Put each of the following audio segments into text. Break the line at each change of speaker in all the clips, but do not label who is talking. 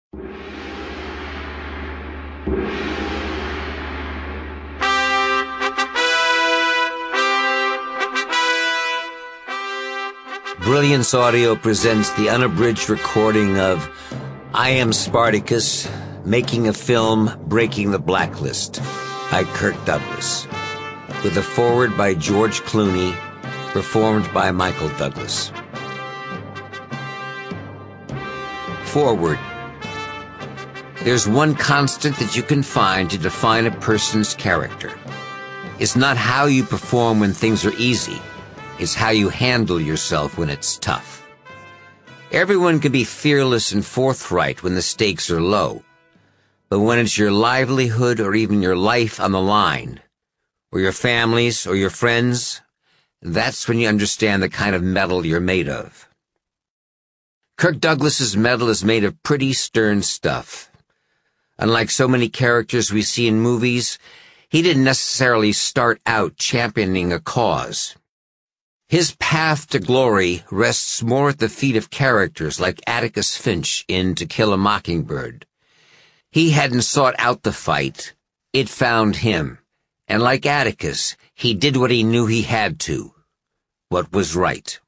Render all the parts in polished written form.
Brilliance Audio presents the unabridged recording of I Am Spartacus, Making a Film, Breaking the Blacklist by Kirk Douglas, with a foreword by George Clooney, performed by Michael Douglas. Foreword. There's one constant that you can find to define a person's character. It's not how you perform when things are easy. It's how you handle yourself when it's tough. Everyone can be fearless and forthright when the stakes are low. But when it's your livelihood or even your life on the line, or your family's or your friends', that's when you understand the kind of metal you're made of. Kirk Douglas's metal is made of pretty stern stuff. Unlike so many characters we see in movies, he didn't necessarily start out championing a cause. His path to glory rests more at the feet of characters like Atticus Finch in To Kill a Mockingbird. He hadn't sought out the fight. It found him. And like Atticus, he did what he knew he had to. What was right.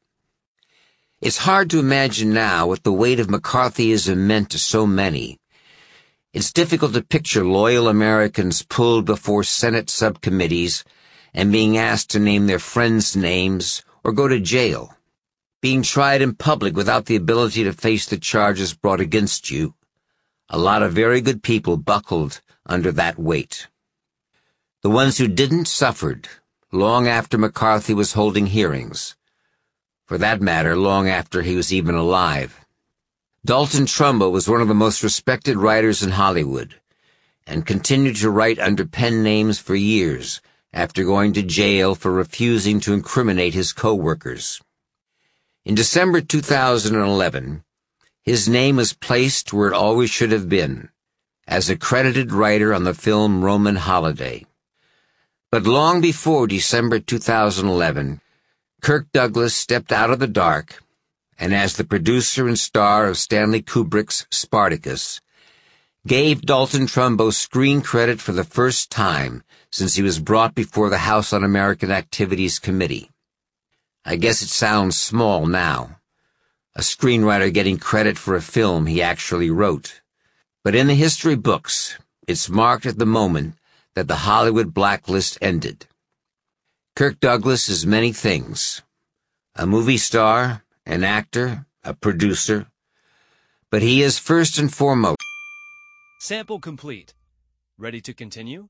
It's hard to imagine now what the weight of McCarthyism meant to so many. It's difficult to picture loyal Americans pulled before Senate subcommittees and being asked to name their friends' names or go to jail, being tried in public without the ability to face the charges brought against you. A lot of very good people buckled under that weight. The ones who didn't suffered long after McCarthy was holding hearings. For that matter, long after he was even alive. Dalton Trumbo was one of the most respected writers in Hollywood, and continued to write under pen names for years after going to jail for refusing to incriminate his co-workers. In December 2011, his name was placed where it always should have been, as a credited writer on the film Roman Holiday. But long before December 2011, Kirk Douglas stepped out of the dark, and as the producer and star of Stanley Kubrick's Spartacus, gave Dalton Trumbo screen credit for the first time since he was brought before the House Un-American Activities Committee. I guess it sounds small now, a screenwriter getting credit for a film he actually wrote. But in the history books, it's marked at the moment that the Hollywood blacklist ended. Kirk Douglas is many things. A movie star, an actor, a producer. But he is first and foremost.
Sample complete. Ready to continue?